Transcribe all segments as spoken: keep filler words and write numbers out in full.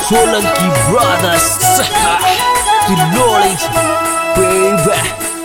Solanki Brothers, Piloli, baby.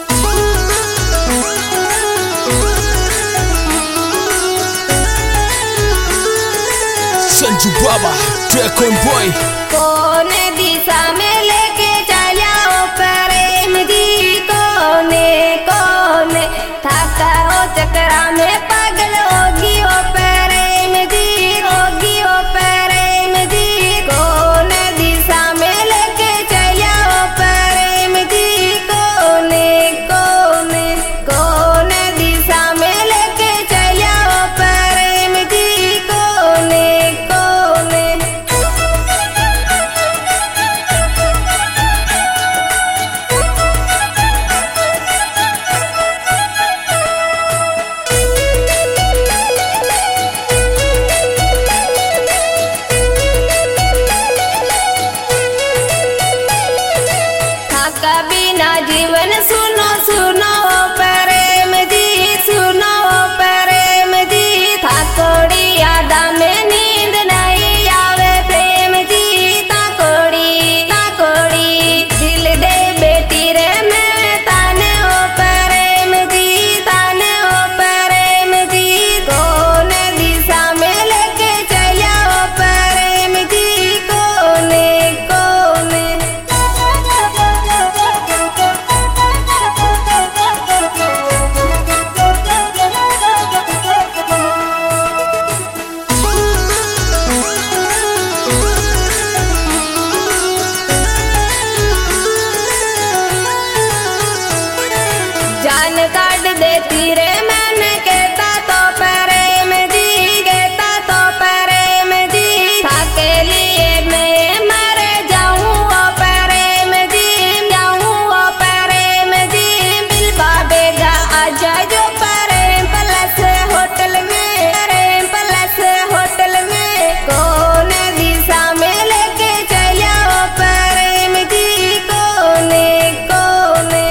Sanju Baba, Tekon Boy. कोने दिशा में लेके चला ओ प्रेम जी, कोने कोने थका हो चक्रा में पागल होगी ओ प्रेम जी, होगी ओ प्रेम जी। कोने दिशा में लेके चला ओ प्रेम जी, कोने कोने कोने दिशा में लेके चला ओ प्रेम जी, कोने कोने। कभी ना जीवन सुनो सुनो प्रेम जी, सुनो प्रेम जी। थाकोड़ी यादा में नींद नहीं आवे प्रेम जी, ताकोड़ी ताकोड़ी दिल दे बेटी रे मैं ताने हो प्रेम जी, ताने हो प्रेम जी। कौन दिशा में लेके चला हो प्रेम जी, कोने कोने। जान काट देती रे मैंने कहता तो प्रेम जी, कहता तो प्रेम जी। थाके लिए मैं मर जाऊं ओ प्रेम जी, जाऊं ओ प्रेम जी। मिल पावेगा आजा जो प्रेम प्लस होटल में, प्रेम प्लस होटल में। कौन दिशा में लेके चला ओ प्रेम जी, कोने कोने।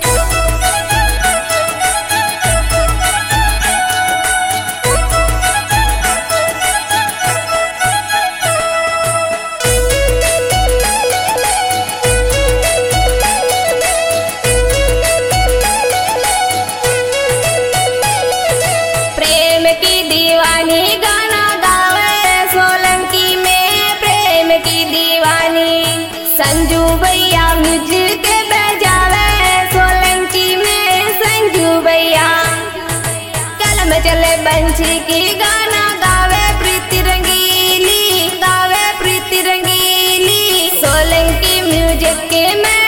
प्रेम की दीवानी गाना गावे सोलंकी में, प्रेम की दीवानी। संजू भैया म्यूजिक बजावे सोलंकी में, संजू भैया। कलम चले बंशी की गाना गावे प्रीति रंगीली, गावे प्रीति रंगीली। सोलंकी म्यूजिक में